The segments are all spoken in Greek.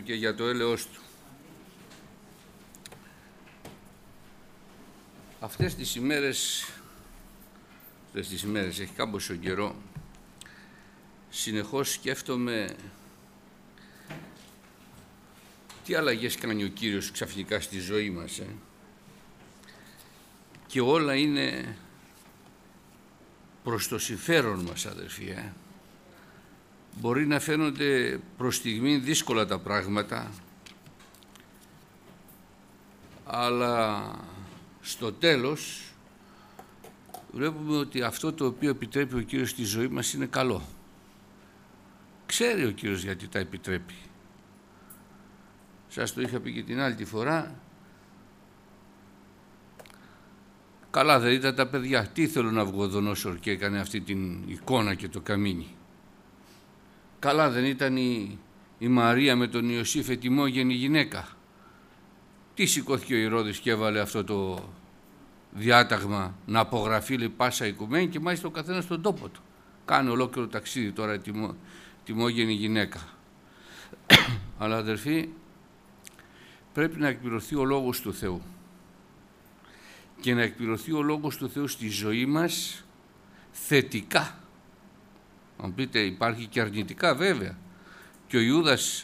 και για το έλεος του. Αυτές τις ημέρες, έχει κάμποσο καιρό, συνεχώς σκέφτομαι τι αλλαγές κάνει ο Κύριος ξαφνικά στη ζωή μας. Και όλα είναι προς το συμφέρον μας, αδερφοί. Μπορεί να φαίνονται προς στιγμή δύσκολα τα πράγματα, αλλά στο τέλος βλέπουμε ότι αυτό το οποίο επιτρέπει ο Κύριος στη ζωή μας είναι καλό. Ξέρει ο Κύριος γιατί τα επιτρέπει. Σας το είχα πει και την άλλη τη φορά. Καλά δεν ήταν τα παιδιά. Τι ήθελε να Ναβουχοδονόσορ και έκανε αυτή την εικόνα και το καμίνι. Καλά δεν ήταν η Μαρία με τον Ιωσήφ ετοιμόγενη γυναίκα. Τι σηκώθηκε ο Ηρώδης και έβαλε αυτό το διάταγμα να απογραφεί λέει, πάσα οικουμένη και μάλιστα ο καθένας στον τόπο του. Κάνει ολόκληρο ταξίδι τώρα ετοιμόγενη γυναίκα. Αλλά αδερφοί, πρέπει να εκπληρωθεί ο Λόγος του Θεού. Και να εκπληρωθεί ο Λόγος του Θεού στη ζωή μας θετικά. Αν πείτε υπάρχει και αρνητικά βέβαια. Και ο Ιούδας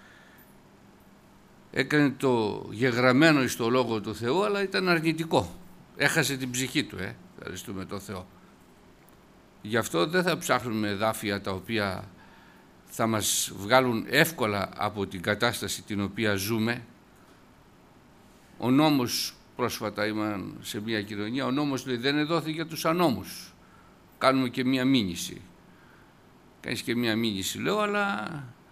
έκανε το γεγραμμένο εις το Λόγο του Θεού, αλλά ήταν αρνητικό. Έχασε την ψυχή του, ευχαριστούμε τον Θεό. Γι' αυτό δεν θα ψάχνουμε εδάφια τα οποία θα μας βγάλουν εύκολα από την κατάσταση την οποία ζούμε. Ο νόμος, πρόσφατα ήμουν σε μια κοινωνία, ο νόμος λέει δεν εδόθη για τους ανόμους. Κάνουμε και μια μήνυση. Κάνεις και μια μήνυση λέω, αλλά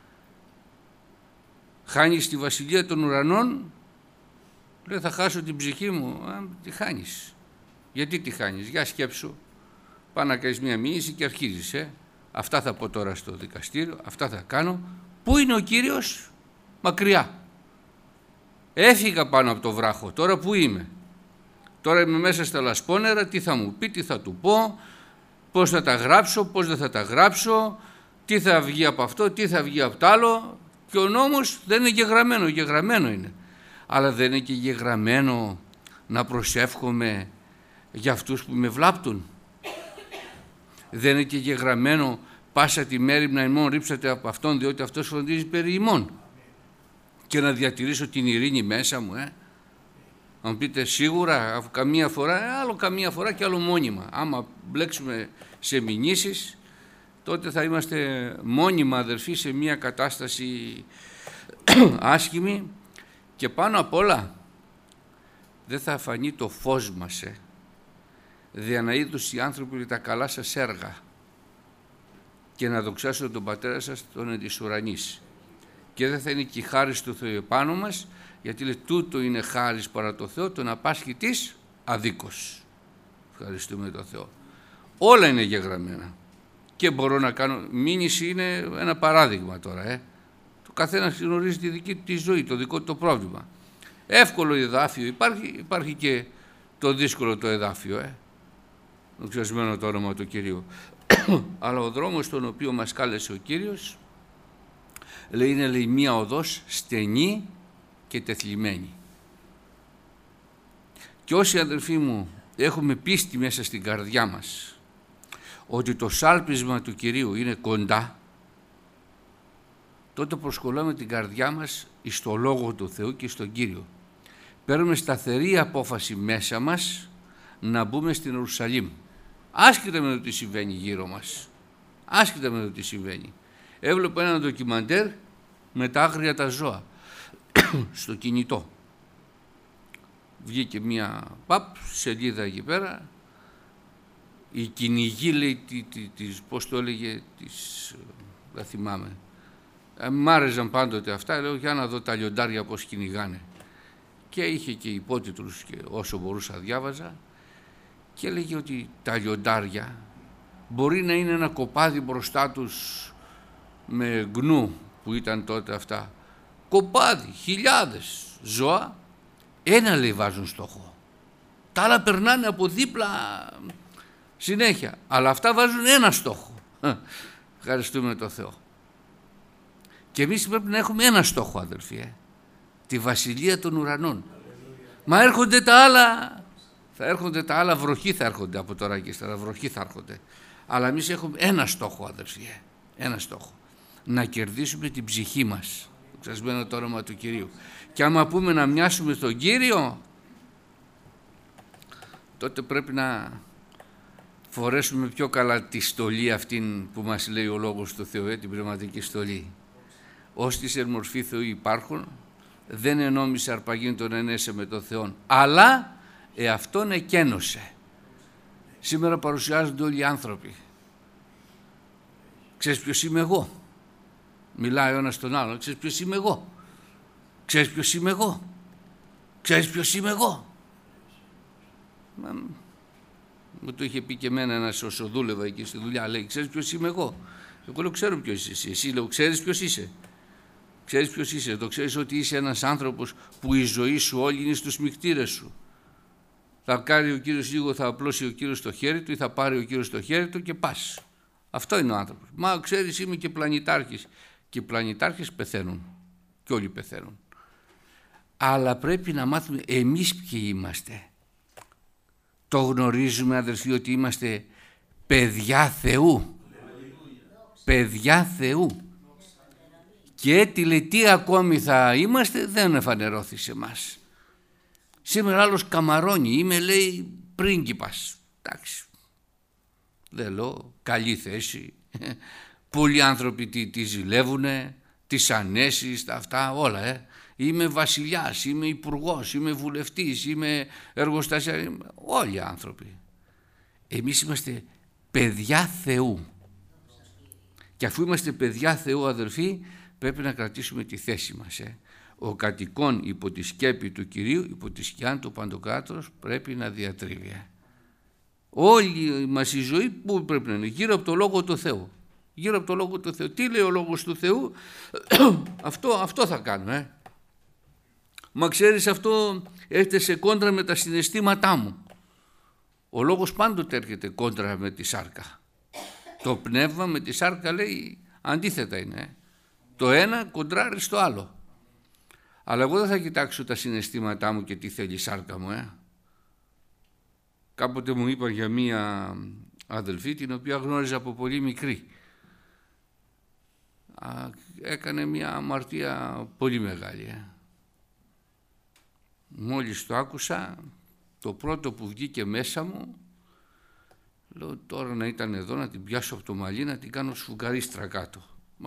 χάνεις τη βασιλεία των ουρανών. Λέει θα χάσω την ψυχή μου. Τη χάνεις. Γιατί τη χάνεις? Για σκέψου. Πά να κάνεις μια μήνυση και αρχίζεις. Αυτά θα πω τώρα στο δικαστήριο, αυτά θα κάνω. Πού είναι ο Κύριος? Μακριά. Έφυγα πάνω από το βράχο, τώρα πού είμαι? Τώρα είμαι μέσα στα λασπόνερα, τι θα μου πει, τι θα του πω, πώς θα τα γράψω, πώς δεν θα τα γράψω, τι θα βγει από αυτό, τι θα βγει από το άλλο. Και ο νόμος δεν είναι γεγραμμένο, γεγραμμένο είναι. Αλλά δεν είναι και γεγραμμένο να προσεύχομαι για αυτούς που με βλάπτουν. Δεν είναι και γεγραμμένο πάσα τη μέρη να ημών ρίψατε από αυτόν, διότι αυτός φροντίζει περί ημών. Και να διατηρήσω την ειρήνη μέσα μου. Αν πείτε σίγουρα, καμία φορά, άλλο καμία φορά και άλλο μόνιμα. Άμα μπλέξουμε σε μηνύσεις, τότε θα είμαστε μόνιμα αδερφοί σε μια κατάσταση άσχημη και πάνω απ' όλα δεν θα φανεί το φως μας. Δια να είδουν οι άνθρωποι για τα καλά σας έργα και να δοξάσουν τον Πατέρα σας τον εν της ουρανής. Και δεν θα είναι και η χάρις του Θεού επάνω μας, γιατί λέει τούτο είναι χάρις παρά το Θεό, το να πάσχει της αδίκως. Ευχαριστούμε τον Θεό. Όλα είναι γεγραμμένα. Και μπορώ να κάνω, μήνυση είναι ένα παράδειγμα τώρα. Το καθένας γνωρίζει τη δική του τη ζωή, το δικό του το πρόβλημα. Εύκολο εδάφιο υπάρχει και το δύσκολο το εδάφιο. Δοξασμένο το όνομα του Κυρίου. Αλλά ο δρόμος τον οποίο μας κάλεσε ο Κύριος είναι μία οδός στενή και τεθλιμμένη. Και όσοι αδελφοί μου έχουμε πίστη μέσα στην καρδιά μας ότι το σάλπισμα του Κυρίου είναι κοντά, τότε προσκολάμε την καρδιά μας εις το Λόγο του Θεού και στον Κύριο. Παίρνουμε σταθερή απόφαση μέσα μας να μπούμε στην Ιερουσαλήμ. Άσχετα με το τι συμβαίνει γύρω μας. Άσχετα με το τι συμβαίνει. Έβλεπα ένα ντοκιμαντέρ με τα άγρια τα ζώα στο κινητό. Βγήκε μια σελίδα εκεί πέρα. Η κυνηγή λέει, πώς το έλεγε, δεν θυμάμαι. Μ' άρεσαν πάντοτε αυτά, λέω για να δω τα λιοντάρια πώς κυνηγάνε. Και είχε και υπότιτλους και όσο μπορούσα διάβαζα και έλεγε ότι τα λιοντάρια μπορεί να είναι ένα κοπάδι μπροστά τους με γκνού που ήταν τότε αυτά. Κοπάδι, χιλιάδες ζώα, ένα λέει βάζουν στόχο. Τα άλλα περνάνε από δίπλα συνέχεια, αλλά αυτά βάζουν ένα στόχο. Ευχαριστούμε τον Θεό. Και εμείς πρέπει να έχουμε ένα στόχο, αδελφοί, τη βασιλεία των ουρανών. Μα έρχονται τα άλλα, θα έρχονται τα άλλα, βροχή θα έρχονται από τώρα και ύστερα, βροχή θα έρχονται. Αλλά εμείς έχουμε ένα στόχο, αδελφοί, ένα στόχο. Να κερδίσουμε την ψυχή μας, εξασμένο το όνομα του Κυρίου. Και άμα πούμε να μοιάσουμε στον Κύριο, τότε πρέπει να φορέσουμε πιο καλά τη στολή αυτήν που μας λέει ο Λόγος του Θεού, την πνευματική στολή. Ως της εν μορφή Θεού υπάρχουν, δεν ενόμισε αρπαγήν τον ενέσε με τον Θεόν, αλλά εαυτόν εκένωσε. Σήμερα παρουσιάζονται όλοι οι άνθρωποι. Ξέρεις ποιος είμαι εγώ? Μιλάει ο ένας τον άλλον. Ξέρεις ποιος είμαι εγώ? Ξέρεις ποιος είμαι εγώ? Ξέρεις ποιος είμαι εγώ? Μου το είχε πει και εμένα ένας όσο δούλευα εκεί στη δουλειά. Λέει, ξέρεις ποιος είμαι εγώ? Εγώ λέω, ξέρω ποιος είσαι. Εσύ λέω, ξέρεις ποιος είσαι? Ξέρεις ποιος είσαι? Το ξέρεις ότι είσαι ένας άνθρωπος που η ζωή σου όλη είναι στους μυκτήρες σου. Θα κάνει ο Κύριος λίγο, θα απλώσει ο Κύριος το χέρι του ή θα πάρει ο Κύριος το χέρι του και πας. Αυτό είναι ο άνθρωπος. Μα ξέρεις, είμαι και πλανητάρχης. Και οι πλανητάρχες πεθαίνουν. Και όλοι πεθαίνουν. Αλλά πρέπει να μάθουμε εμείς ποιοι είμαστε. Το γνωρίζουμε, αδελφοί, ότι είμαστε παιδιά Θεού. Παιδιά Θεού. Και τι ακόμη θα είμαστε δεν εφανερώθη σε μας. Σήμερα άλλος καμαρώνει, είμαι λέει πρίγκιπας. Εντάξει, δεν λέω, καλή θέση. Πολλοί άνθρωποι τη ζηλεύουνε, τις ανέσεις, τα αυτά όλα. Είμαι βασιλιάς, είμαι υπουργός, είμαι βουλευτής, είμαι εργοστάσια, όλοι οι άνθρωποι. Εμείς είμαστε παιδιά Θεού. Και αφού είμαστε παιδιά Θεού, αδελφοί, πρέπει να κρατήσουμε τη θέση μας. Ο κατοικών υπό τη σκέπη του Κυρίου, υπό τη σκιά του Παντοκράτορος, πρέπει να διατρίβει. Όλη μας η ζωή που πρέπει να είναι? Γύρω από το Λόγο του Θεού. Γύρω από το Λόγο του Θεού. Τι λέει ο Λόγος του Θεού? αυτό θα κάνουμε. Μα ξέρεις, αυτό έρχεται σε κόντρα με τα συναισθήματά μου. Ο Λόγος πάντοτε έρχεται κόντρα με τη σάρκα. Το πνεύμα με τη σάρκα λέει αντίθετα είναι. Το ένα κοντράρει στο άλλο. Αλλά εγώ δεν θα κοιτάξω τα συναισθήματά μου και τι θέλει η σάρκα μου. Κάποτε μου είπαν για μία αδελφή την οποία γνώριζα από πολύ μικρή. Έκανε μία αμαρτία πολύ μεγάλη. Μόλις το άκουσα, το πρώτο που βγήκε μέσα μου, λέω τώρα να ήταν εδώ να την πιάσω από το μαλλί, να την κάνω σφουγγαρίστρα κάτω.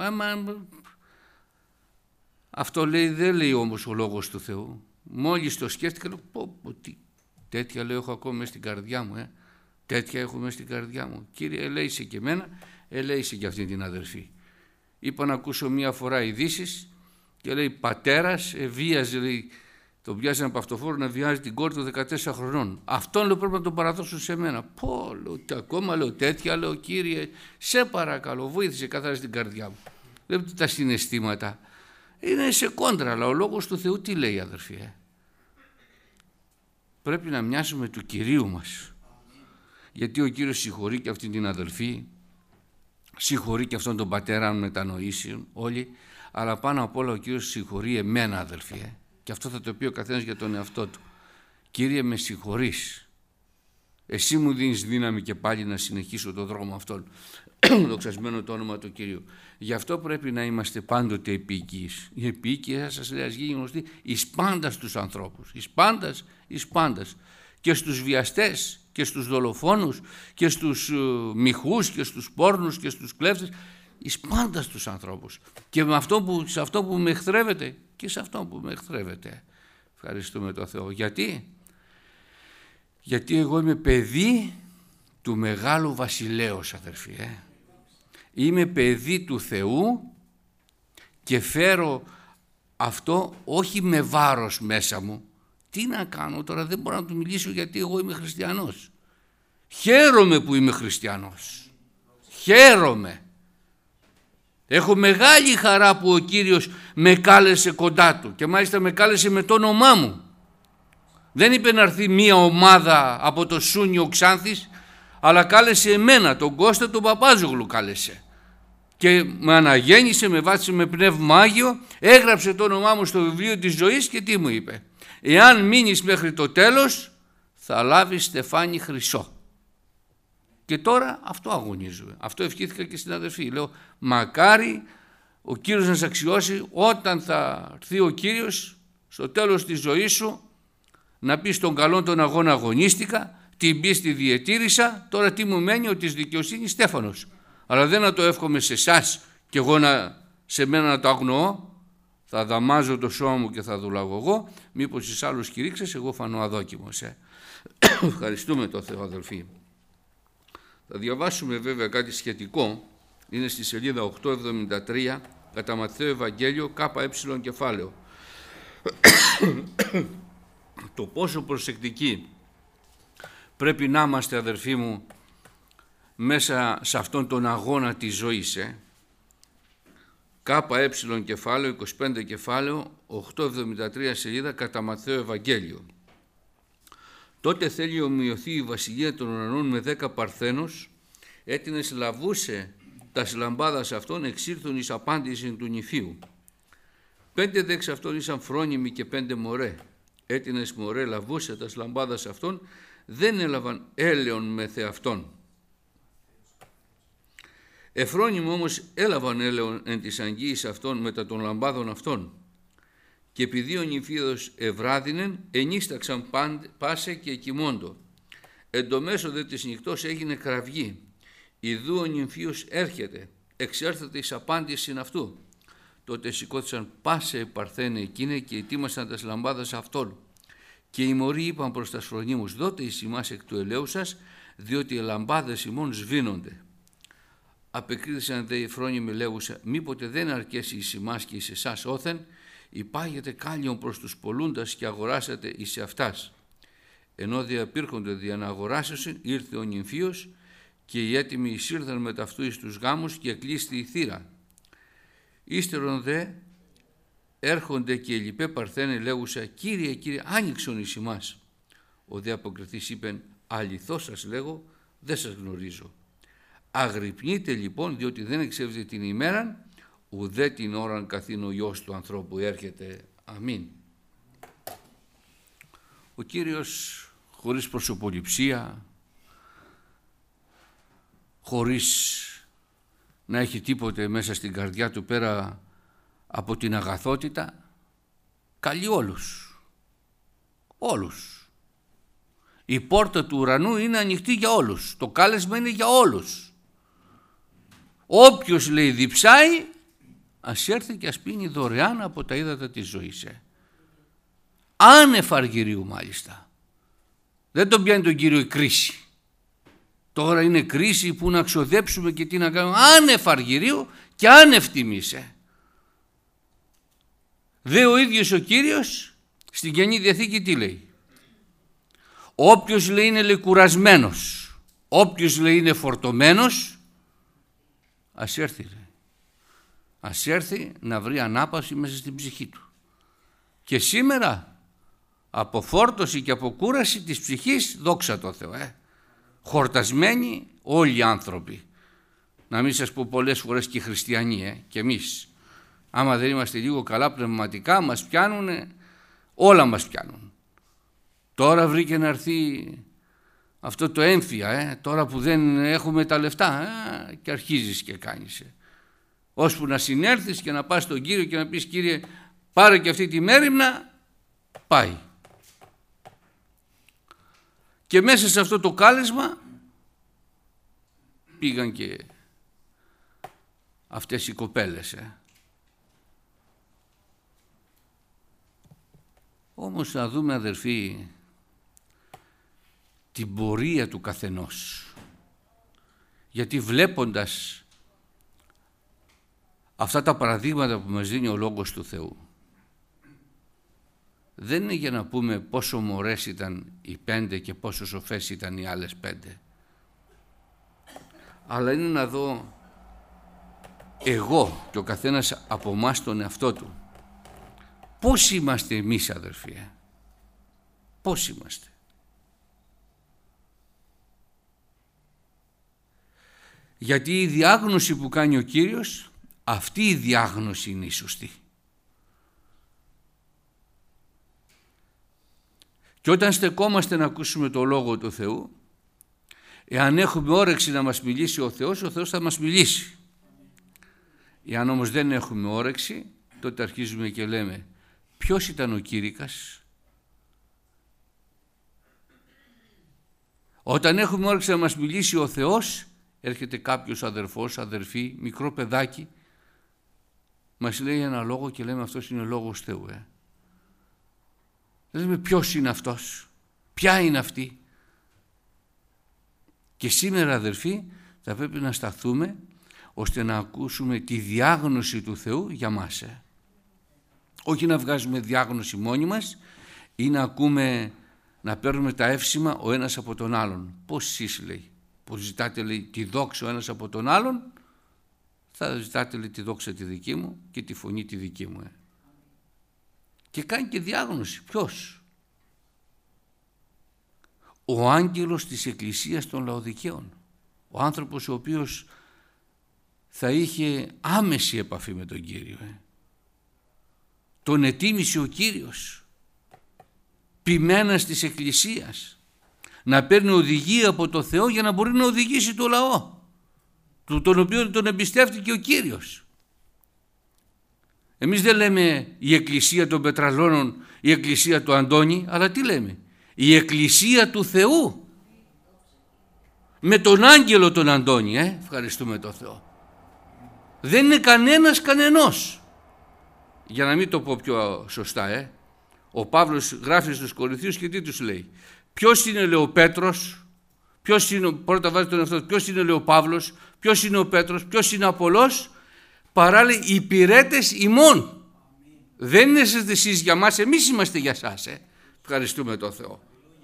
Αυτό λέει, δεν λέει όμως ο Λόγος του Θεού. Μόλις το σκέφτηκα, λέω τι τέτοια λέω έχω ακόμα μέσα στην καρδιά μου. Τέτοια έχω μέσα στην καρδιά μου. Κύριε, ελέησε και εμένα, ελέησε και αυτή την αδερφή. Είπα να ακούσω μία φορά ειδήσεις και λέει πατέρας βίαζε, λέει, τον πιάσανε από αυτοφόρο να βιάζει την κόρη του 14 χρονών. Αυτόν λέω πρέπει να τον παραδώσω σε μένα. Πω, λέω, και ακόμα λέω τέτοια, λέω Κύριε, σε παρακαλώ, βοήθησε καθαρά την καρδιά μου. Βλέπετε τα συναισθήματα. Είναι σε κόντρα, αλλά ο Λόγος του Θεού τι λέει, αδερφοί? Πρέπει να μοιάσουμε του Κυρίου μας. Γιατί ο Κύριος συγχωρεί και αυτήν την αδελφή, συγχωρεί και αυτόν τον πατέρα, αν μετανοήσει όλοι, αλλά πάνω απ' όλα ο Κύριος συγχωρεί εμένα, αδελφοί. Και αυτό θα το πει ο καθένας για τον εαυτό του. Κύριε, με συγχωρείς. Εσύ μου δίνεις δύναμη και πάλι να συνεχίσω τον δρόμο αυτόν. Δοξασμένο το όνομα του Κυρίου. Γι' αυτό πρέπει να είμαστε πάντοτε επίοικείς. Η επίοικια σας λέει, ας γίνει γνωστή εις πάντα στους ανθρώπους. Εις πάντας. Και στους βιαστές και στους δολοφόνους και στους μιχούς και στους πόρνους και στους κλέφτες. Εις πάντα στους ανθρώπους. Και με σε αυτό που με εχθρεύεται και σε αυτό που με εχθρεύεται. Ευχαριστούμε τον Θεό. Γιατί? Γιατί εγώ είμαι παιδί του Μεγάλου Βασιλέως, αδερφοί. Είμαι παιδί του Θεού και φέρω αυτό όχι με βάρος μέσα μου. Τι να κάνω τώρα, δεν μπορώ να του μιλήσω γιατί εγώ είμαι χριστιανός. Χαίρομαι που είμαι χριστιανός. Χαίρομαι. Έχω μεγάλη χαρά που ο Κύριος με κάλεσε κοντά του και μάλιστα με κάλεσε με το όνομά μου. Δεν είπε να έρθει μία ομάδα από το Σούνιο Ξάνθης, αλλά κάλεσε εμένα, τον Κώστα τον Παπάζογλου κάλεσε. και με αναγέννησε, με βάθησε με πνεύμα Άγιο, έγραψε το όνομά μου στο βιβλίο της ζωής και τι μου είπε? Εάν μείνεις μέχρι το τέλος θα λάβεις στεφάνι χρυσό. Και τώρα αυτό αγωνίζουμε. Αυτό ευχήθηκα και στην αδερφή. Λέω μακάρι ο Κύριος να σε αξιώσει όταν θα έρθει ο Κύριος στο τέλος της ζωής σου να πεις τον καλόν τον αγώνα αγωνίστηκα, την πίστη διετήρησα, τώρα τι μου μένει? Ότι της δικαιοσύνης στέφανος. Αλλά δεν να το εύχομαι σε εσάς και εγώ σε μένα να το αγνοώ. Θα δαμάζω το σώμα μου και θα δουλάγω εγώ, μήπως εις άλλους κηρύξες, εγώ φανώ αδόκιμος. Ευχαριστούμε τον Θεό, αδελφοί. Θα διαβάσουμε βέβαια κάτι σχετικό, είναι στη σελίδα 873, κατά Ματθαίο Ευαγγέλιο, ΚΕ κεφάλαιο. Το πόσο προσεκτικοί πρέπει να είμαστε, αδερφοί μου, μέσα σε αυτόν τον αγώνα της ζωής. ΚΕ κεφάλαιο, 25 κεφάλαιο, 873 σελίδα, κατά Ματθαίο Ευαγγέλιο. Τότε θέλει ομοιωθεί η βασιλεία των ουρανών με 10 παρθένους, έτεινες λαβούσε τας λαμπάδας αυτών, εξήρθουν εις απάντηση του νηφίου. 5 δε εξ αυτών ήσαν φρόνιμοι και 5 μωρέ. Έτεινες μωρέ λαβούσε τας λαμπάδας αυτών, δεν έλαβαν έλεον με θεαυτόν. Εφρόνιμοι όμως έλαβαν έλεον εν της αγγείας αυτών μετά των λαμπάδων αυτών. Και επειδή ο νηφίδος ευράδινεν, ενίσταξαν πάσε και κοιμώντο. Εν το μέσο δε της νυχτός έγινε κραυγή. Ιδού ο νυμφίος έρχεται, εξέρθεται εις απάντησιν αυτού. Τότε σηκώθησαν πάσε οι παρθένε εκείνε και ετοίμασαν τας λαμπάδας αυτών. Και οι μωροί είπαν προς τας φρονίμους, δότε εις ημάς εκ του ελαίου σας, διότι οι λαμπάδες ημών σβήνονται. Απεκρίθησαν δε οι φρόνιμοι λέγουσα, μήποτε δεν αρκέσει εις ημάς και εις εσάς όθεν, υπάγεται κάλιον προς τους πολλούντας και αγοράσατε εις αυτάς. Ενώ διαπήρχονται δια να αγοράσωσιν, ήρθε ο νυμφίος και οι έτοιμοι εισήρθαν με ταυτού εις τους γάμους και εκλείστη η θύρα. Ύστερον δε έρχονται και οι λοιπέ παρθένε λέγουσα, Κύριε, Κύριε, άνοιξον εις ημάς. Ο δε αποκριθής είπεν, αληθώς σας λέγω, δεν σας γνωρίζω. Αγρυπνείτε λοιπόν, διότι δεν εξεύδει την ημέραν, ουδέ την ώραν καθήν ο Υιός του ανθρώπου έρχεται. Αμήν. Ο Κύριος χωρίς προσωποληψία, χωρίς να έχει τίποτε μέσα στην καρδιά του πέρα από την αγαθότητα, καλεί όλους. Όλους. Η πόρτα του ουρανού είναι ανοιχτή για όλους. Το κάλεσμα είναι για όλους. Όποιος λέει διψάει, ας έρθει και ας πίνει δωρεάν από τα ύδατα της ζωής. Άνευ αργυρίου μάλιστα. Δεν τον πιάνει τον Κύριο η κρίση. Τώρα είναι κρίση που να ξοδέψουμε και τι να κάνουμε. Άνευ αργυρίου και άνευ τιμής. Δε ο ίδιος ο Κύριος στην Καινή Διαθήκη τι λέει? Όποιος λέει είναι κουρασμένος, όποιος λέει είναι φορτωμένος, ας έρθει. Ας έρθει να βρει ανάπαυση μέσα στην ψυχή του. Και σήμερα από φόρτωση και από κούραση της ψυχής, δόξα τω Θεώ, χορτασμένοι όλοι οι άνθρωποι. Να μην σας πω πολλές φορές και οι χριστιανοί, και εμείς. Άμα δεν είμαστε λίγο καλά πνευματικά, μας πιάνουνε, όλα μας πιάνουν. Τώρα βρήκε να έρθει αυτό το έμφυα, τώρα που δεν έχουμε τα λεφτά, και αρχίζεις και κάνεις. Ώσπου να συνέρθεις και να πας στον Κύριο και να πεις, Κύριε, πάρε και αυτή τη μέριμνα, πάει. Και μέσα σε αυτό το κάλεσμα πήγαν και αυτές οι κοπέλες. Όμως να δούμε, αδερφοί, την πορεία του καθενός. Γιατί βλέποντας αυτά τα παραδείγματα που μας δίνει ο Λόγος του Θεού, δεν είναι για να πούμε πόσο μωρές ήταν οι 5 και πόσο σοφές ήταν οι άλλες 5. Αλλά είναι να δω εγώ και ο καθένας από εμάς τον εαυτό του. Πώς είμαστε εμείς, αδερφοί, πώς είμαστε? Γιατί η διάγνωση που κάνει ο Κύριος, αυτή η διάγνωση είναι η σωστή. Και όταν στεκόμαστε να ακούσουμε το Λόγο του Θεού, εάν έχουμε όρεξη να μας μιλήσει ο Θεός θα μας μιλήσει. Εάν όμως δεν έχουμε όρεξη, τότε αρχίζουμε και λέμε, ποιος ήταν ο Κήρυκας? Όταν έχουμε όρεξη να μας μιλήσει ο Θεός, έρχεται κάποιος αδερφός, αδερφή, μικρό παιδάκι, μας λέει ένα λόγο και λέμε αυτός είναι λόγος Θεού. Δεν λέμε ποιος είναι αυτός, ποια είναι αυτή. Και σήμερα, αδερφοί, θα πρέπει να σταθούμε ώστε να ακούσουμε τη διάγνωση του Θεού για μας. Όχι να βγάζουμε διάγνωση μόνοι μας ή να ακούμε, να παίρνουμε τα εύσημα ο ένας από τον άλλον. Πώς εσείς, λέει, που ζητάτε, λέει, τη δόξα ο ένας από τον άλλον, θα ζητάτε, λέει, τη δόξα τη δική μου και τη φωνή τη δική μου. Και κάνει και διάγνωση. Ποιος? Ο άγγελος της Εκκλησίας των Λαοδικαίων. Ο άνθρωπος ο οποίος θα είχε άμεση επαφή με τον Κύριο. Τον ετοίμησε ο Κύριος, ποιμένας της Εκκλησίας, να παίρνει οδηγία από το Θεό για να μπορεί να οδηγήσει το λαό, τον οποίο τον εμπιστεύτηκε ο Κύριος. Εμείς δεν λέμε η Εκκλησία των Πετραλώνων, η Εκκλησία του Αντώνη, αλλά τι λέμε? Η Εκκλησία του Θεού, με τον άγγελο τον Αντώνη. Ευχαριστούμε τον Θεό. Δεν είναι κανένας κανενός. Για να μην το πω πιο σωστά, ο Παύλος γράφει στους Κορινθίους και τι τους λέει? Ποιος είναι, λέει, ο Πέτρος? Ποιος είναι, πρώτα βάζει τον εαυτό, ποιος είναι, λέει, ο Παύλος? Ποιος είναι ο Πέτρος? Ποιος είναι ο Απολλώς? Παρά, λέει, οι υπηρέτες ημών. Δεν είναι εσείς για μας, εμείς είμαστε για σας. Ευχαριστούμε τον Θεό.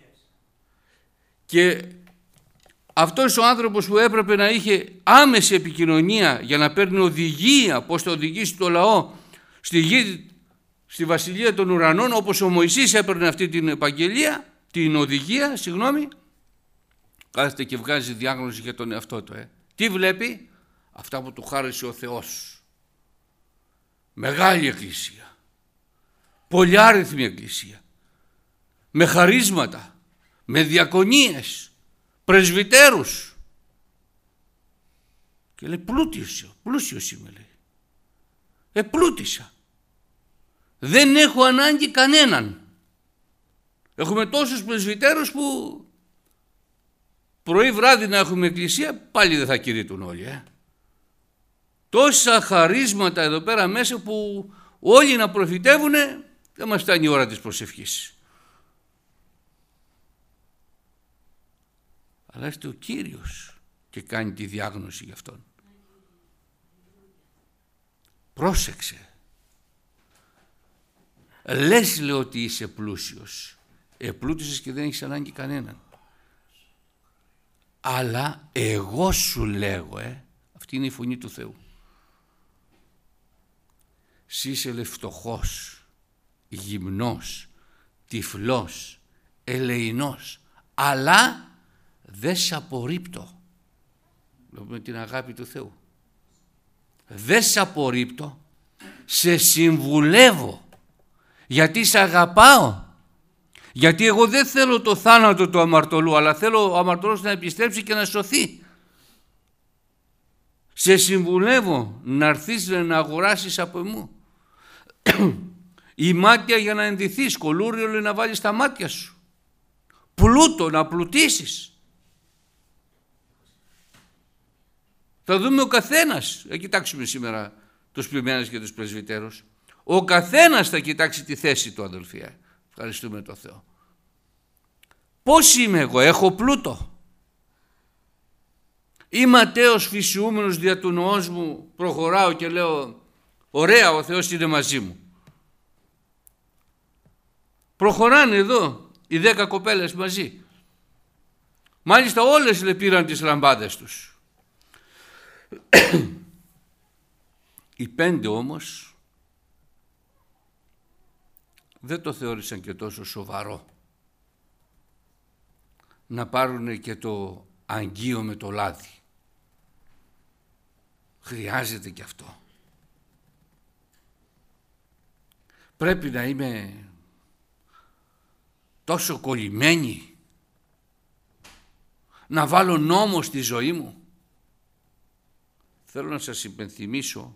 Και αυτός ο άνθρωπος που έπρεπε να είχε άμεση επικοινωνία για να παίρνει οδηγία πώς θα οδηγήσει το λαό στη γη, στη βασιλεία των ουρανών, όπως ο Μωυσής έπαιρνε αυτή την επαγγελία, την οδηγία, κάθεται και βγάζει διάγνωση για τον εαυτό του. Τι βλέπει? Αυτά που του χάρισε ο Θεός. Μεγάλη εκκλησία, πολυάριθμη εκκλησία, με χαρίσματα, με διακονίες, πρεσβυτέρους. Και λέει πλούσιος είμαι, λέει. Πλούτησα. Δεν έχω ανάγκη κανέναν. Έχουμε τόσους πρεσβυτέρους που πρωί βράδυ να έχουμε εκκλησία, πάλι δεν θα κηρύττουν όλοι. Τόσα χαρίσματα εδώ πέρα μέσα που όλοι να προφητεύουν, δεν μας φτάνει η ώρα της προσευχής. Αλλά είστε ο Κύριος και κάνει τη διάγνωση για αυτόν. Πρόσεξε. Λες, λέει, ότι είσαι πλούσιος. Επλούτησες και δεν έχεις ανάγκη κανέναν. Αλλά εγώ σου λέγω, αυτή είναι η φωνή του Θεού. Συ είσαι, λέει, φτωχός, γυμνός, τυφλός, ελεεινός, αλλά δεν σ' απορρίπτω. Βλέπουμε την αγάπη του Θεού. Δεν σ' απορρίπτω, σε συμβουλεύω, γιατί σ' αγαπάω. Γιατί εγώ δεν θέλω το θάνατο του αμαρτωλού, αλλά θέλω ο αμαρτωλός να επιστρέψει και να σωθεί. Σε συμβουλεύω να έρθεις να αγοράσεις από εμού. Η μάτια για να ενδυθείς, κολούριο, λέει, να βάλεις τα μάτια σου. Πλούτο, να πλουτίσεις. Θα δούμε ο καθένας, θα κοιτάξουμε σήμερα τους ποιμένες και τους πρεσβυτέρους. Ο καθένας θα κοιτάξει τη θέση του, αδελφοί. Ευχαριστούμε τον Θεό. Πώς είμαι εγώ? Έχω πλούτο? Είμαι ατέος φυσιούμενος δια του νοός μου, προχωράω και λέω ωραία, ο Θεός είναι μαζί μου? Προχωράνε εδώ οι 10 κοπέλες μαζί. Μάλιστα όλες, λέει, πήραν τις λαμπάδες τους. Οι 5 όμως δεν το θεώρησαν και τόσο σοβαρό να πάρουν και το αγγείο με το λάδι. Χρειάζεται και αυτό. Πρέπει να είμαι τόσο κολλημένη, να βάλω νόμο στη ζωή μου. Θέλω να σας υπενθυμίσω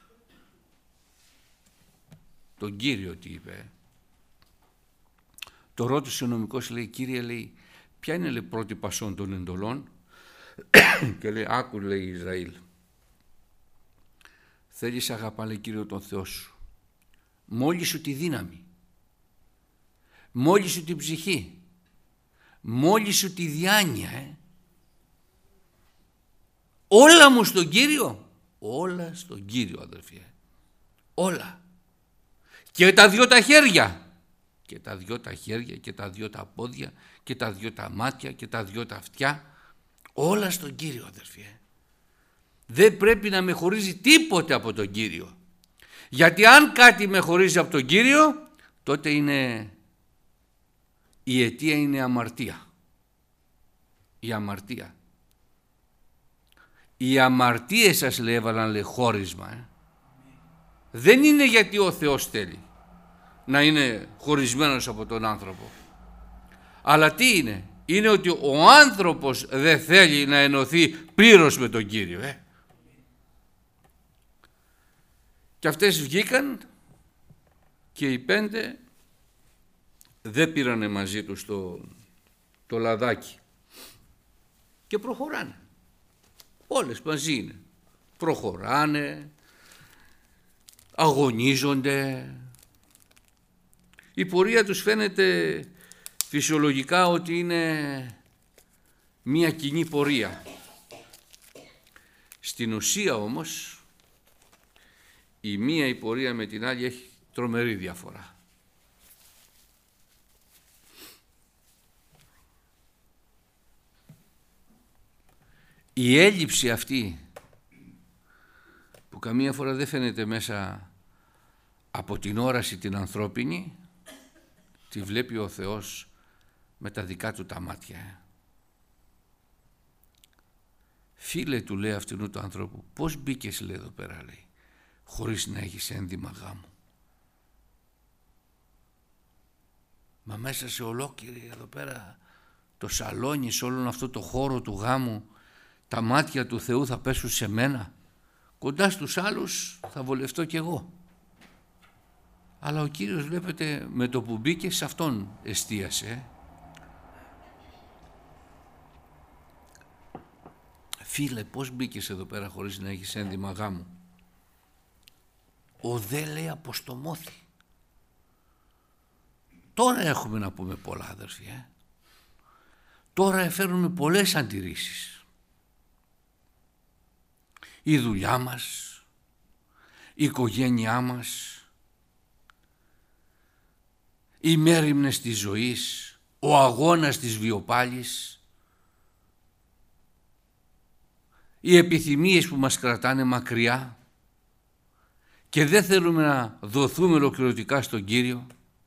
τον Κύριο τι είπε. Το ρώτησε ο νομικός, λέει, Κύριε, λέει, ποια είναι, λέει, πρώτη πασόν των εντολών? Και λέει, άκου, λέει, Ισραήλ, θέλεις αγαπά, λέει, Κύριο τον Θεό σου, μόλι σου τη δύναμη, μόλι σου την ψυχή, μόλι σου τη διάνοια, όλα μου στον Κύριο, όλα στον Κύριο, αδερφοί, όλα, και τα δυο τα χέρια, και τα δυο τα χέρια και τα δυο τα πόδια και τα δυο τα μάτια και τα δυο τα αυτιά, όλα στον Κύριο, αδερφοί. Δεν πρέπει να με χωρίζει τίποτε από τον Κύριο, γιατί αν κάτι με χωρίζει από τον Κύριο, τότε είναι, η αιτία είναι αμαρτία. Η αμαρτία. Οι αμαρτίες σας, λέει, έβαλαν, λέει, χώρισμα. Δεν είναι γιατί ο Θεός θέλει να είναι χωρισμένος από τον άνθρωπο. Αλλά τι είναι? Είναι ότι ο άνθρωπος δεν θέλει να ενωθεί πλήρως με τον Κύριο. Και αυτές βγήκαν και οι 5 δεν πήρανε μαζί τους το λαδάκι και προχωράνε. Όλες μαζί είναι. Προχωράνε, αγωνίζονται. Η πορεία τους φαίνεται φυσιολογικά ότι είναι μία κοινή πορεία. Στην ουσία όμως η μία η πορεία με την άλλη έχει τρομερή διαφορά. Η έλλειψη αυτή που καμία φορά δεν φαίνεται μέσα από την όραση την ανθρώπινη, τη βλέπει ο Θεός με τα δικά του τα μάτια. Φίλε, του λέει αυτού του ανθρώπου, πώς μπήκες, λέει, εδώ πέρα, λέει, χωρίς να έχεις ένδυμα γάμου? Μα μέσα σε ολόκληρη εδώ πέρα το σαλόνι, σε όλον αυτό το χώρο του γάμου, τα μάτια του Θεού θα πέσουν σε μένα. Κοντά στους άλλους θα βολευτώ κι εγώ. Αλλά ο Κύριος, βλέπετε, με το που μπήκε σε αυτόν εστίασε. Φίλε, πώς μπήκες εδώ πέρα χωρίς να έχεις ένδυμα γάμου? Ο δε, λέει, αποστομώθη. Τώρα έχουμε να πούμε πολλά, αδερφοί. Τώρα φέρνουμε πολλές αντιρρήσεις. Η δουλειά μας, η οικογένειά μας, οι μέριμνες της ζωής, ο αγώνας της βιοπάλης, οι επιθυμίες που μας κρατάνε μακριά και δεν θέλουμε να δοθούμε ολοκληρωτικά στον Κύριο.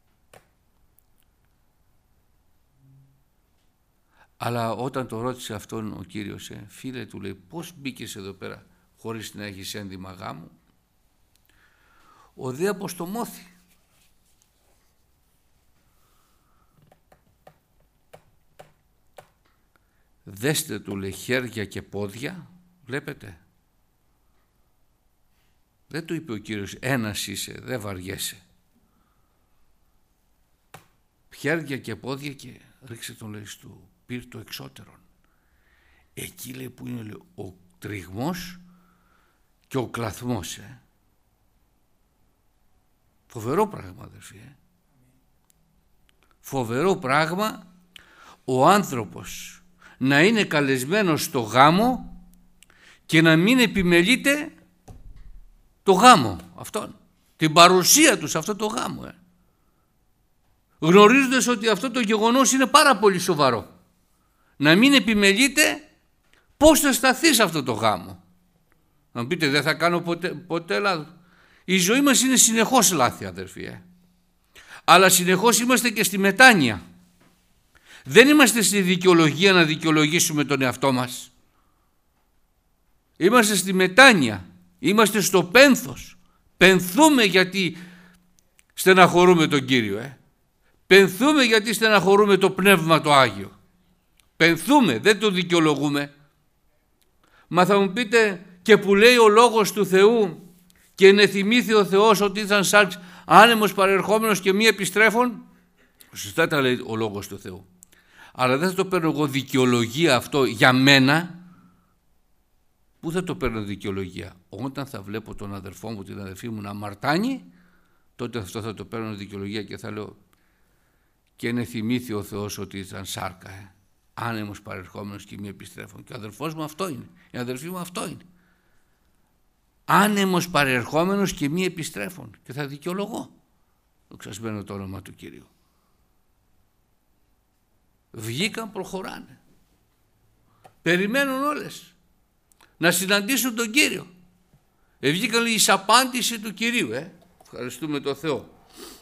Αλλά όταν το ρώτησε αυτόν ο Κύριος, φίλε, του λέει, πώς μπήκες εδώ πέρα χωρίς να έχεις ένδυμα γάμου? Ο δε αποστομώθη. Δέστε, του λέει, χέρια και πόδια, βλέπετε. Δεν του είπε ο Κύριος, ένας είσαι, δεν βαριέσαι. Χέρια και πόδια και ρίξε τον, λέει, στο πύρτο εξώτερον. Εκεί, λέει, που είναι, λέει, ο τριγμός και ο κλαθμός. Φοβερό πράγμα, αδερφοί. Φοβερό πράγμα ο άνθρωπος να είναι καλεσμένος στο γάμο και να μην επιμελείται το γάμο αυτόν, την παρουσία του σε αυτό το γάμο. Γνωρίζοντας ότι αυτό το γεγονός είναι πάρα πολύ σοβαρό. Να μην επιμελείται πώς θα σταθεί σε αυτό το γάμο. Να πείτε, δεν θα κάνω ποτέ λάθος. Η ζωή μας είναι συνεχώς λάθη, αδερφοί. Αλλά συνεχώς είμαστε και στη μετάνοια. Δεν είμαστε στη δικαιολογία να δικαιολογήσουμε τον εαυτό μας. Είμαστε στη μετάνοια. Είμαστε στο πένθος. Πενθούμε γιατί στεναχωρούμε τον Κύριο. Πενθούμε γιατί στεναχωρούμε το Πνεύμα το Άγιο. Πενθούμε, δεν το δικαιολογούμε. Μα θα μου πείτε, και που λέει ο λόγος του Θεού και ενεθυμήθη ο Θεός ότι ήταν σάρξ άνεμος παρερχόμενος και μη επιστρέφων. Σωστά τα λέει ο λόγος του Θεού. Αλλά δεν θα το παίρνω εγώ δικαιολογία αυτό για μένα. Πού θα το παίρνω δικαιολογία? Όταν θα βλέπω τον αδερφό μου, την αδερφή μου να αμαρτάνει, τότε αυτό θα το παίρνω δικαιολογία και θα λέω, και ενεθυμήθη ο Θεός ότι ήταν σάρκα, άνεμος παρερχόμενος και μη επιστρέφων. Και ο αδερφός μου αυτό είναι, η αδερφή μου αυτό είναι. Άνεμος παρερχόμενος και μη επιστρέφων. Και θα δικαιολογώ το ξασμένο το όνομα του Κυρίου. Βγήκαν, προχωράνε. Περιμένουν όλες να συναντήσουν τον Κύριο. Βγήκαν εις απάντηση του Κυρίου. Ευχαριστούμε τον Θεό.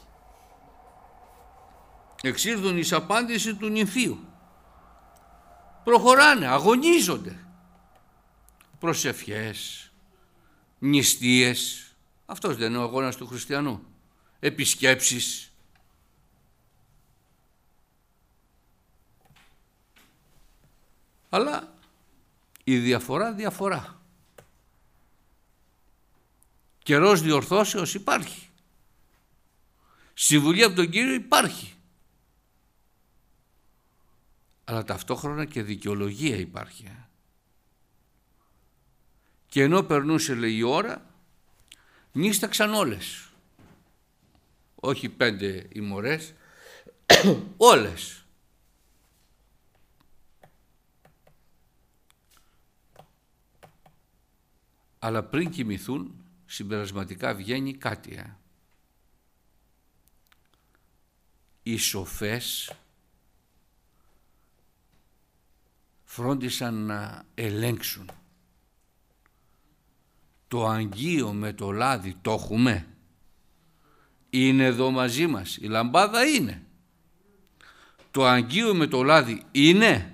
Εξήρθουν εις απάντηση του νυμφίου. Προχωράνε, αγωνίζονται. Προσευχές, νηστείες. Αυτός δεν είναι ο αγώνας του χριστιανού. Επισκέψεις. Αλλά η διαφορά. Καιρός διορθώσεως υπάρχει. Συμβουλή από τον Κύριο υπάρχει. Αλλά ταυτόχρονα και δικαιολογία υπάρχει. Και ενώ περνούσε, λέει, η ώρα, νύσταξαν όλες. Όχι 5 ημωρές, όλες. Αλλά πριν κοιμηθούν, συμπερασματικά βγαίνει κάτι. Οι σοφές φρόντισαν να ελέγξουν. Το αγγείο με το λάδι το έχουμε? Είναι εδώ μαζί μας? Η λαμπάδα είναι. Το αγγείο με το λάδι είναι?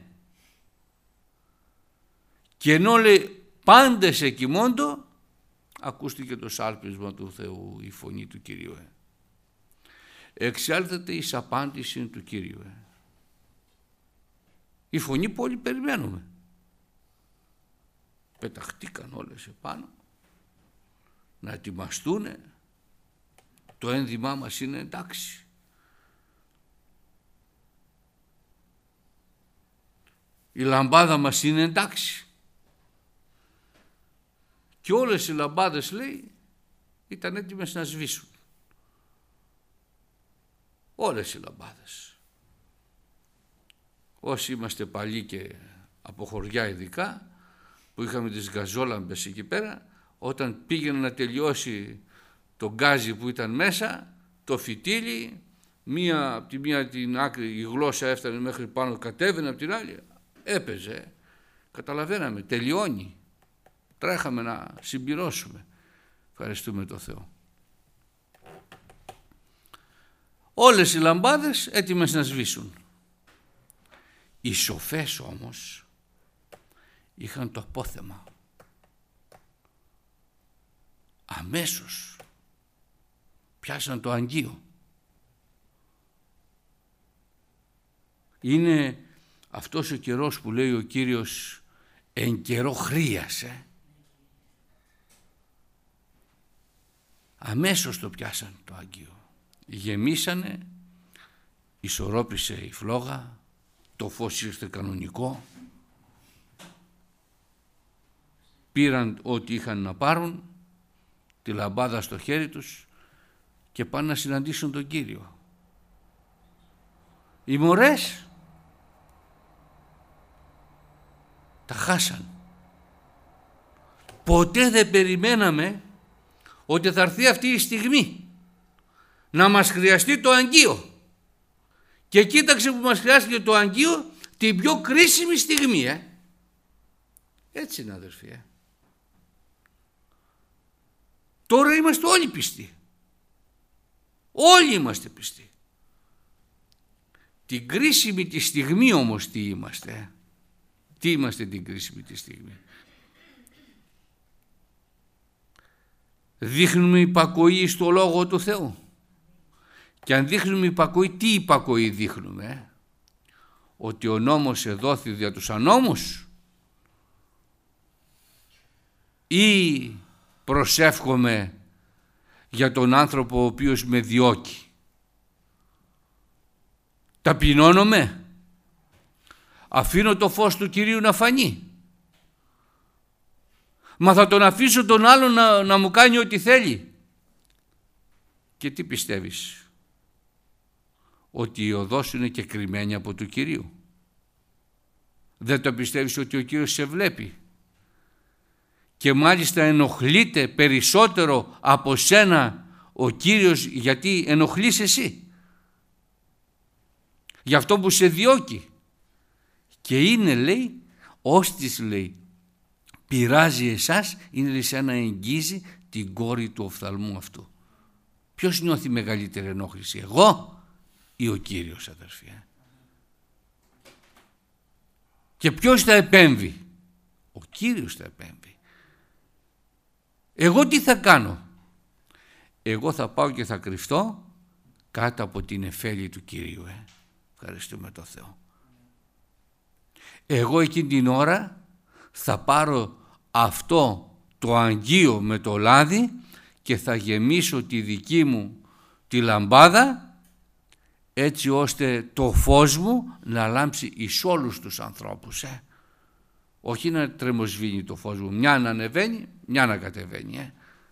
Και ενώ λέει πάντες εκοιμώντο, ακούστηκε το σάλπισμα του Θεού, η φωνή του Κυρίου. Εξάλθεται εις απάντηση του Κυρίου. Η φωνή που όλοι περιμένουμε. Πεταχτήκαν όλες επάνω να ετοιμαστούνε. Το ένδυμά μας είναι εντάξει. Η λαμπάδα μας είναι εντάξει. Και όλες οι λαμπάδες, λέει, ήταν έτοιμες να σβήσουν. Όλες οι λαμπάδες. Όσοι είμαστε παλιοί και από χωριά ειδικά, που είχαμε τις γαζόλαμπες εκεί πέρα, όταν πήγαινε να τελειώσει το γκάζι που ήταν μέσα, το φυτίλι, από τη μία την άκρη η γλώσσα έφτανε μέχρι πάνω, κατέβαινε από την άλλη, έπαιζε. Καταλαβαίναμε, τελειώνει. Τρέχαμε να συμπληρώσουμε. Ευχαριστούμε τον Θεό. Όλες οι λαμπάδες έτοιμες να σβήσουν. Οι σοφές όμως είχαν το απόθεμα. Αμέσως πιάσαν το αγγείο. Είναι αυτός ο καιρός που λέει ο Κύριος εν καιρό χρίασε. Αμέσως το πιάσαν το αγγείο. Γεμίσανε, ισορρόπησε η φλόγα, το φως ήρθε κανονικό, πήραν ό,τι είχαν να πάρουν, τη λαμπάδα στο χέρι τους και πάνε να συναντήσουν τον Κύριο. Οι μωρές τα χάσαν. Ποτέ δεν περιμέναμε ότι θα έρθει αυτή η στιγμή να μας χρειαστεί το αγγείο. Και κοίταξε που μας χρειάστηκε το αγγείο την πιο κρίσιμη στιγμή. Έτσι είναι, αδερφοί. Τώρα είμαστε όλοι πιστοί. Όλοι είμαστε πιστοί. Την κρίσιμη τη στιγμή όμως τι είμαστε? Τι είμαστε την κρίσιμη τη στιγμή? Δείχνουμε υπακοή στο Λόγο του Θεού. Και αν δείχνουμε υπακοή, τι υπακοή δείχνουμε? Ότι ο νόμος εδόθη δια τους ανόμους, ή προσεύχομαι για τον άνθρωπο ο οποίος με διώκει? Ταπεινώνομαι? Αφήνω το φως του Κυρίου να φανεί? Μα θα τον αφήσω τον άλλον να μου κάνει ό,τι θέλει? Και τι πιστεύεις? Ότι η οδός είναι και κρυμμένη από του Κυρίου? Δεν το πιστεύεις ότι ο Κύριος σε βλέπει? Και μάλιστα ενοχλείται περισσότερο από σένα ο Κύριος, γιατί ενοχλείς εσύ για αυτό που σε διώκει. Και είναι, λέει, όστις, λέει, πειράζει εσάς, είναι, λέει, σαν να εγγίζει την κόρη του οφθαλμού αυτού. Ποιος νιώθει μεγαλύτερη ενόχληση, εγώ ή ο Κύριος, αδερφοί? Και ποιος θα επέμβει? Ο Κύριος θα επέμβει. Εγώ τι θα κάνω? Εγώ θα πάω και θα κρυφτώ κάτω από την εφέλη του Κυρίου. Ευχαριστούμε τον Θεό. Εγώ εκείνη την ώρα θα πάρω αυτό το αγγείο με το λάδι και θα γεμίσω τη δική μου τη λαμπάδα, έτσι ώστε το φως μου να λάμψει εις όλους τους ανθρώπους. Όχι να τρεμοσβήνει το φως μου, μια να ανεβαίνει, μια να κατεβαίνει.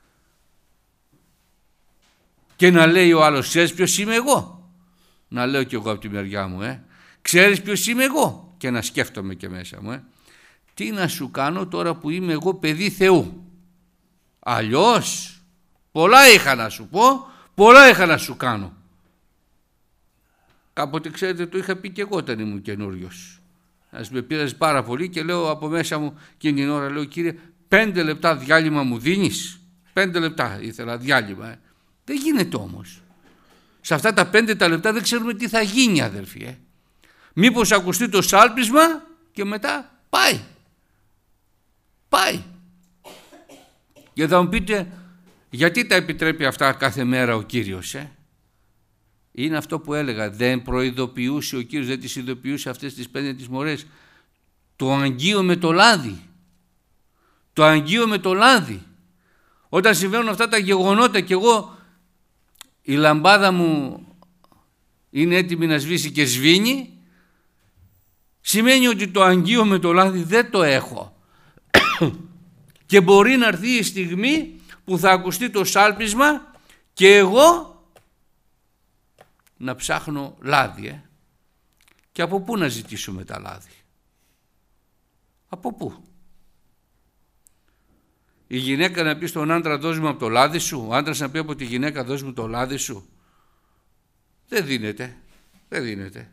Και να λέει ο άλλος, ξέρεις ποιος είμαι εγώ? Να λέω κι εγώ από τη μεριά μου, ξέρεις ποιος είμαι εγώ? Και να σκέφτομαι και μέσα μου, τι να σου κάνω τώρα που είμαι εγώ παιδί Θεού? Αλλιώς πολλά είχα να σου πω, πολλά είχα να σου κάνω. Κάποτε, ξέρετε, το είχα πει και εγώ όταν ήμουν καινούριος. Ας με πείραζε πάρα πολύ και λέω από μέσα μου εκείνη την ώρα, λέω, Κύριε, 5 λεπτά διάλειμμα μου δίνεις? 5 λεπτά ήθελα διάλειμμα. Δεν γίνεται όμως. Σε αυτά τα 5 λεπτά δεν ξέρουμε τι θα γίνει, αδελφοί. Μήπως ακουστεί το σάλπισμα και μετά πάει. Και θα μου πείτε, γιατί τα επιτρέπει αυτά κάθε μέρα ο Κύριος? Είναι αυτό που έλεγα, δεν προειδοποιούσε ο Κύριος, δεν τις ειδοποιούσε αυτές τις 5 τις μορές? Το αγγείο με το λάδι. Το αγγείο με το λάδι. Όταν συμβαίνουν αυτά τα γεγονότα και εγώ η λαμπάδα μου είναι έτοιμη να σβήσει και σβήνει, σημαίνει ότι το αγγείο με το λάδι δεν το έχω. Και μπορεί να έρθει η στιγμή που θα ακουστεί το σάλπισμα και εγώ να ψάχνω λάδι. Και από πού να ζητήσουμε τα λάδι? Από πού? Η γυναίκα να πει στον άντρα, δώσ' μου από το λάδι σου? Ο άντρας να πει από τη γυναίκα, δώσ' μου το λάδι σου? Δεν δίνεται. Δεν δίνεται.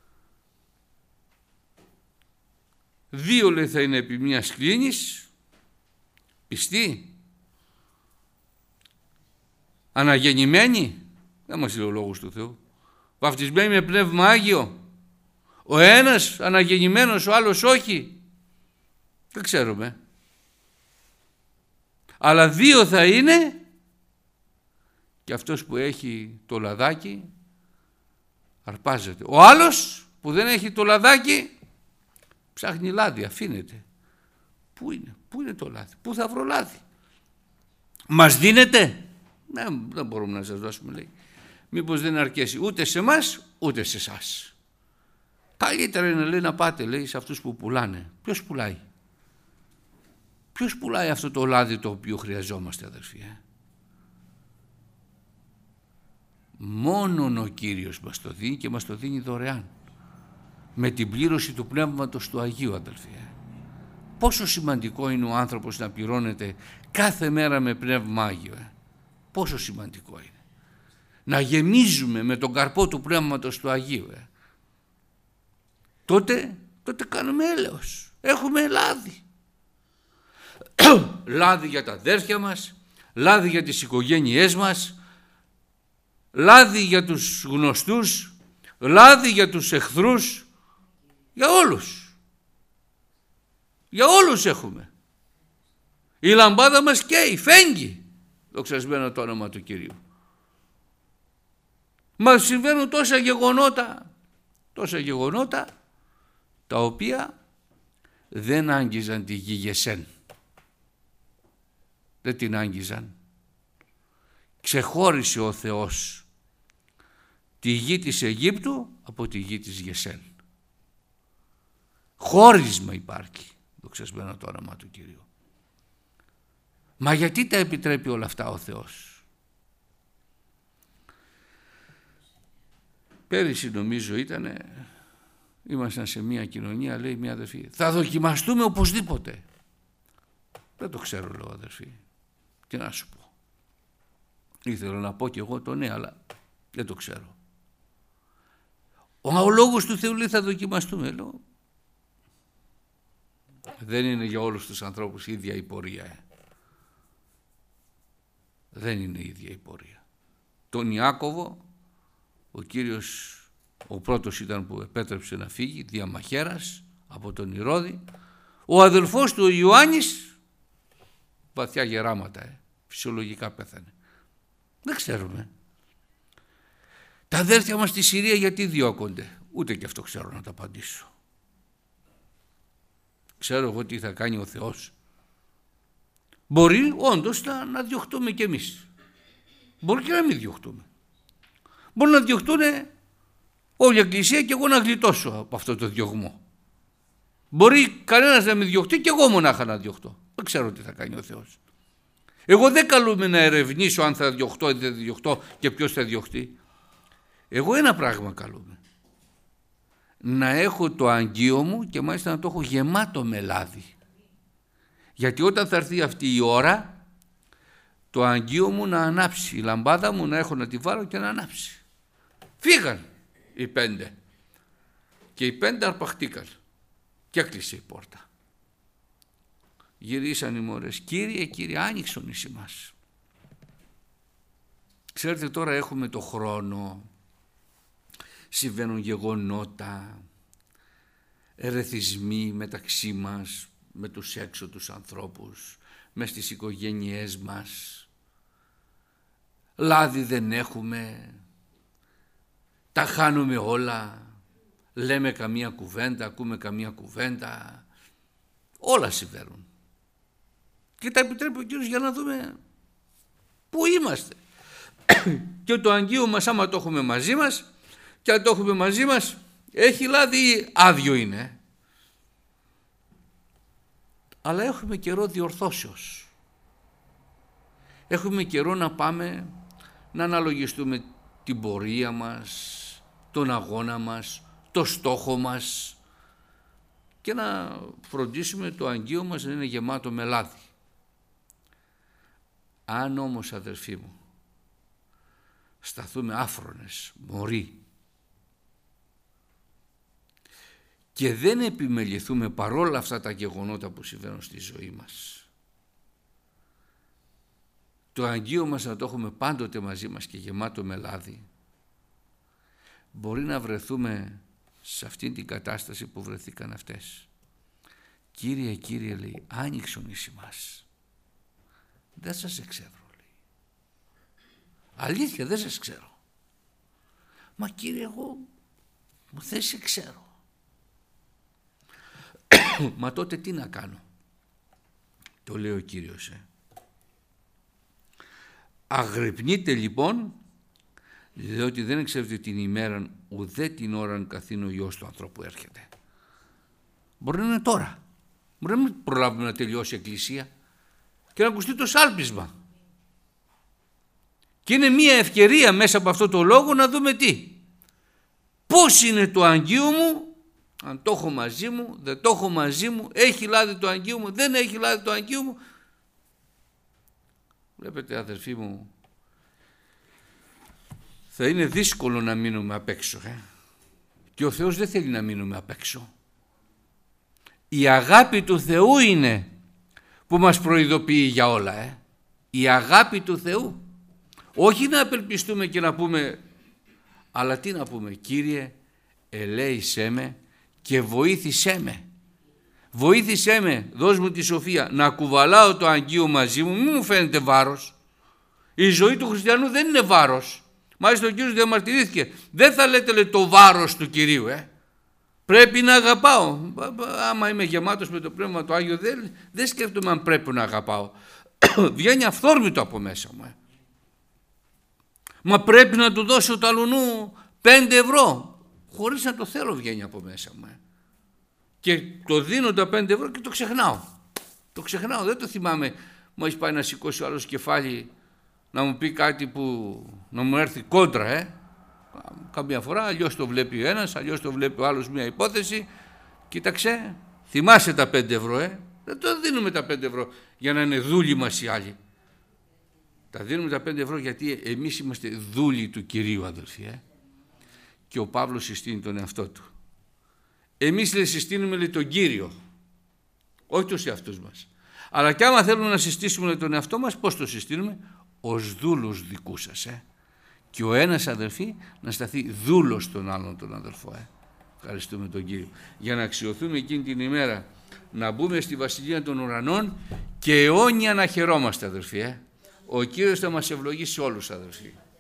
2, λέει, θα είναι επί μιας κλίνης, πιστοί, αναγεννημένοι, δεν μας λέει ο Λόγος του Θεού, βαφτισμένοι με Πνεύμα Άγιο, ο ένας αναγεννημένος, ο άλλος όχι, δεν ξέρουμε. Αλλά 2 θα είναι, και αυτός που έχει το λαδάκι αρπάζεται. Ο άλλος που δεν έχει το λαδάκι ψάχνει λάδι, αφήνεται. Πού είναι το λάδι? Πού θα βρω λάδι? Μας δίνεται? Δεν μπορούμε να σας δώσουμε, λέει. Μήπως δεν αρκέσει ούτε σε εμάς ούτε σε εσάς? Καλύτερα είναι, λέει, να πάτε, λέει, σε αυτούς που πουλάνε. Ποιος πουλάει? Ποιος πουλάει αυτό το λάδι το οποίο χρειαζόμαστε, αδερφοί? Μόνον ο Κύριος μας το δίνει, και μας το δίνει δωρεάν, με την πλήρωση του Πνεύματος του Αγίου, αδελφοί. Πόσο σημαντικό είναι ο άνθρωπος να πληρώνεται κάθε μέρα με Πνεύμα Άγιο. Πόσο σημαντικό είναι να γεμίζουμε με τον καρπό του Πνεύματος του Αγίου. Τότε κάνουμε έλεος, έχουμε λάδι. Λάδι για τα αδέρφια μας, λάδι για τις οικογένειές μας, λάδι για τους γνωστούς, λάδι για τους εχθρούς, για όλους. Για όλους έχουμε. Η λαμπάδα μας καίει, φέγγει. Δοξασμένο το όνομα του Κυρίου. Μας συμβαίνουν τόσα γεγονότα τα οποία δεν άγγιζαν τη γη Γεσέν. Δεν την άγγιζαν. Ξεχώρισε ο Θεός τη γη της Αιγύπτου από τη γη της Γεσέν. Χώρισμα υπάρχει. Δοξασμένο το όνομα του Κυρίου. Μα γιατί τα επιτρέπει όλα αυτά ο Θεός? Πέρυσι νομίζω ήμασταν σε μια κοινωνία, λέει μια αδερφή, θα δοκιμαστούμε οπωσδήποτε. Δεν το ξέρω, λέω, αδερφή. Τι να σου πω. Ήθελα να πω κι εγώ το ναι, αλλά δεν το ξέρω. Ο λόγος του Θεού λέει θα δοκιμαστούμε, λέω. Δεν είναι για όλους τους ανθρώπους η ίδια η πορεία. Δεν είναι η ίδια η πορεία. Τον Ιάκωβο, ο Κύριος, ο πρώτος ήταν που επέτρεψε να φύγει, διαμαχαίρας από τον Ηρώδη. Ο αδελφός του, ο Ιωάννης, βαθιά γεράματα, φυσιολογικά πέθανε. Δεν ξέρουμε. Τα αδέρφια μας στη Συρία γιατί διώκονται? Ούτε και αυτό ξέρω να τα απαντήσω. Ξέρω εγώ τι θα κάνει ο Θεός. Μπορεί όντως να διωχτούμε κι εμείς. Μπορεί και να μην διωχτούμε. Μπορεί να διωχτούν όλη η Εκκλησία και εγώ να γλιτώσω από αυτό το διωγμό. Μπορεί κανένας να μην διωχτεί και εγώ μονάχα να διωχτώ. Δεν ξέρω τι θα κάνει ο Θεός. Εγώ δεν καλούμαι να ερευνήσω αν θα διωχτώ ή δεν διωχτώ και ποιος θα διωχτεί. Εγώ ένα πράγμα καλούμαι. Να έχω το αγγείο μου και μάλιστα να το έχω γεμάτο με λάδι. Γιατί όταν θα έρθει αυτή η ώρα, το αγγείο μου να ανάψει, η λαμπάδα μου να έχω να τη βάλω και να ανάψει. Φύγαν οι 5 και οι 5 αρπαχτήκαν και έκλεισε η πόρτα. Γυρίσαν οι μωρές, Κύριε, άνοιξε ο νησί μας. Ξέρετε, τώρα έχουμε το χρόνο, συμβαίνουν γεγονότα, ερεθισμοί μεταξύ μας, με τους έξω τους ανθρώπους, μες στις οικογένειές μας. Λάδι δεν έχουμε, τα χάνουμε όλα, λέμε καμία κουβέντα, ακούμε καμία κουβέντα, όλα συμβαίνουν. Και τα επιτρέπει ο Κύριος για να δούμε πού είμαστε. Και το αγγείο μας, άμα το έχουμε μαζί μας, και αν το έχουμε μαζί μας, έχει λάδι ή άδειο είναι. Αλλά έχουμε καιρό διορθώσεως. Έχουμε καιρό να πάμε να αναλογιστούμε την πορεία μας, τον αγώνα μας, το στόχο μας και να φροντίσουμε το αγγείο μας να είναι γεμάτο με λάδι. Αν όμως, αδερφοί μου, σταθούμε άφρονες, μωροί, και δεν επιμεληθούμε παρόλα αυτά τα γεγονότα που συμβαίνουν στη ζωή μας, το αγγείο μας να το έχουμε πάντοτε μαζί μας και γεμάτο με λάδι, μπορεί να βρεθούμε σε αυτήν την κατάσταση που βρεθήκαν αυτές. Κύριε, λέει, άνοιξε ο νησί μας. Δεν σας ξέρω, λέει. Αλήθεια, δεν σας ξέρω. Μα Κύριε, εγώ δεν σε ξέρω. Μα τότε τι να κάνω? Το λέει ο Κύριος. Αγρυπνείτε λοιπόν, διότι δεν ξέρετε την ημέρα ουδέ την ώρα καθήν ο Υιός του ανθρώπου έρχεται. Μπορεί να είναι τώρα. Μπορεί να μην προλάβουμε να τελειώσει η Εκκλησία και να ακουστεί το σάλπισμα. Και είναι μια ευκαιρία μέσα από αυτό το λόγο να δούμε τι. Πώς είναι το αγγείο μου, αν το έχω μαζί μου, δεν το έχω μαζί μου, έχει λάδι το αγγείο μου, δεν έχει λάδι το αγγείο μου. Βλέπετε, αδερφοί μου, θα είναι δύσκολο να μείνουμε απ' έξω. Και ο Θεός δεν θέλει να μείνουμε απ' έξω. Η αγάπη του Θεού είναι που μας προειδοποιεί για όλα. Η αγάπη του Θεού. Όχι να απελπιστούμε και να πούμε, αλλά τι να πούμε? Κύριε, ελέησέ με και βοήθησέ με. Βοήθησέ με, δώσ' μου τη σοφία να κουβαλάω το αγγείο μαζί μου, μην μου φαίνεται βάρος. Η ζωή του χριστιανού δεν είναι βάρος. Μάλιστα ο Κύριος διαμαρτυρήθηκε. Δεν θα λέτε, λέει, το βάρος του Κυρίου. Πρέπει να αγαπάω. Άμα είμαι γεμάτος με το Πνεύμα το Άγιο, δεν σκέφτομαι αν πρέπει να αγαπάω. Βγαίνει αυθόρμητο από μέσα μου. Μα πρέπει να του δώσω του αλουνού 5 ευρώ. Χωρίς να το θέλω βγαίνει από μέσα μου. Και το δίνω τα 5 ευρώ και το ξεχνάω. Το ξεχνάω, δεν το θυμάμαι. Μου έχει πάει να σηκώσει ο άλλος κεφάλι να μου πει κάτι που να μου έρθει κόντρα. Καμιά φορά αλλιώς το βλέπει ο ένας, αλλιώς το βλέπει ο άλλος μια υπόθεση. Κοίταξε, θυμάσαι τα 5 ευρώ. Δεν το δίνουμε τα 5 ευρώ για να είναι δούλοι μας οι άλλοι. Τα δίνουμε τα 5 ευρώ γιατί εμείς είμαστε δούλοι του Κυρίου, αδελφοί. Και ο Παύλος συστήνει τον εαυτό του. Εμείς, λέει, συστήνουμε, λέει, τον Κύριο, όχι τους εαυτούς μας. Αλλά και άμα θέλουμε να συστήσουμε, λέει, τον εαυτό μας, πώς το συστήνουμε? Ως δούλους δικούς σας. Και ο ένας, αδελφοί, να σταθεί δούλος στον άλλον τον αδελφό. Ευχαριστούμε τον Κύριο. Για να αξιωθούμε εκείνη την ημέρα, να μπούμε στη Βασιλεία των Ουρανών και αιώνια να χαιρόμαστε, αδελφοί. Ο Κύριος θα μας ευλογήσει όλους, αδελφοί.